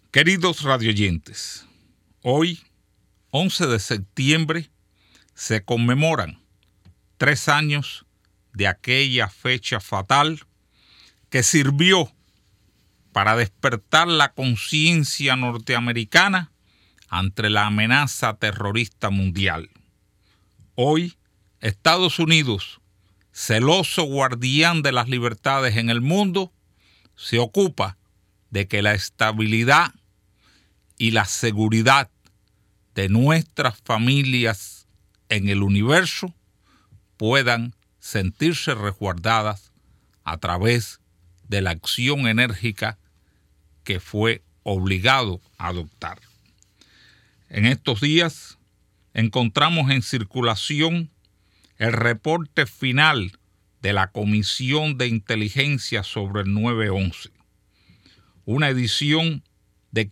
Queridos radioyentes, hoy, 11 de septiembre, se conmemoran 3 años de aquella fecha fatal que sirvió para despertar la conciencia norteamericana ante la amenaza terrorista mundial. Hoy, Estados Unidos, celoso guardián de las libertades en el mundo, se ocupa de que la estabilidad y la seguridad de nuestras familias en el universo puedan sentirse resguardadas a través de la acción enérgica que fue obligado a adoptar. En estos días encontramos en circulación el reporte final de la Comisión de Inteligencia sobre el 9/11, una edición de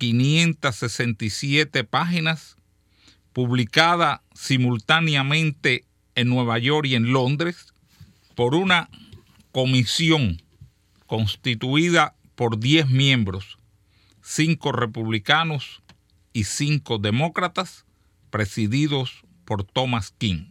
567 páginas publicada simultáneamente en Nueva York y en Londres por una comisión constituida por 10 miembros, 5 republicanos y 5 demócratas, presididos por Thomas King.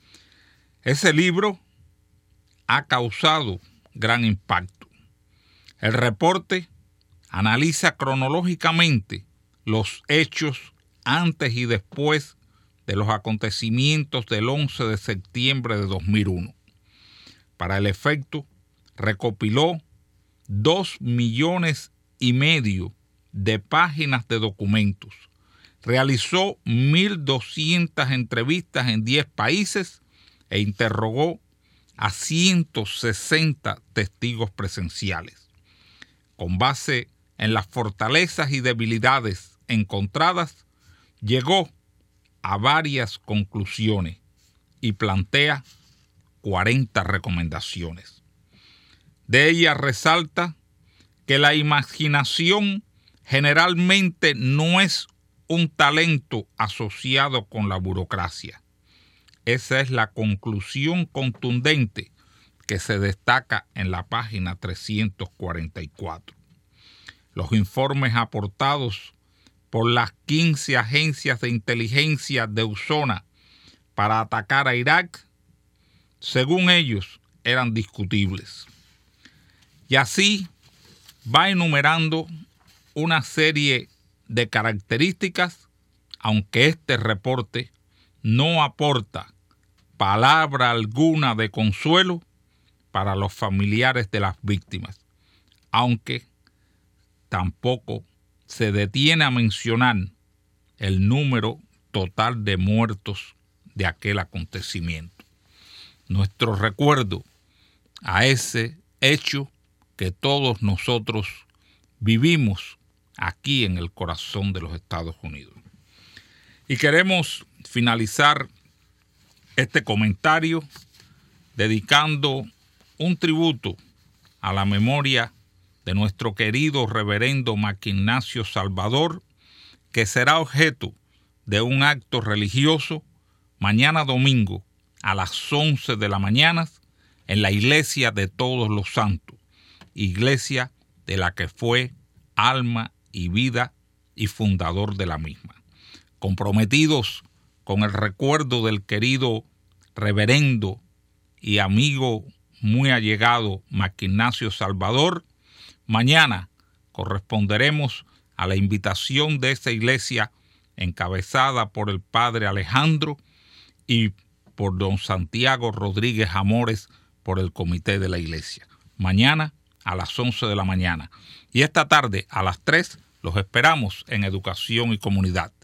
Ese libro ha causado gran impacto. El reporte analiza cronológicamente los hechos antes y después de los acontecimientos del 11 de septiembre de 2001. Para el efecto, recopiló 2,5 millones de páginas de documentos, realizó 1,200 entrevistas en 10 países e interrogó a 160 testigos presenciales. Con base en las fortalezas y debilidades encontradas, llegó a varias conclusiones y plantea 40 recomendaciones. De ellas resalta que la imaginación generalmente no es un talento asociado con la burocracia. Esa es la conclusión contundente que se destaca en la página 344. Los informes aportados por las 15 agencias de inteligencia de USONA para atacar a Irak, según ellos, eran discutibles. Y así va enumerando una serie de características, aunque este reporte no aporta palabra alguna de consuelo para los familiares de las víctimas, aunque tampoco se detiene a mencionar el número total de muertos de aquel acontecimiento. Nuestro recuerdo a ese hecho que todos nosotros vivimos aquí en el corazón de los Estados Unidos. Y queremos finalizar este comentario dedicando un tributo a la memoria de nuestro querido reverendo Maquignacio Salvador, que será objeto de un acto religioso mañana domingo a las 11 de la mañana en la Iglesia de Todos los Santos, iglesia de la que fue alma y vida y fundador de la misma. Comprometidos con el recuerdo del querido reverendo y amigo muy allegado Maquignacio Salvador, mañana corresponderemos a la invitación de esa iglesia encabezada por el padre Alejandro y por don Santiago Rodríguez Amores por el comité de la iglesia. Mañana a las 11 de la mañana. Y esta tarde a las 3 los esperamos en Educación y Comunidad.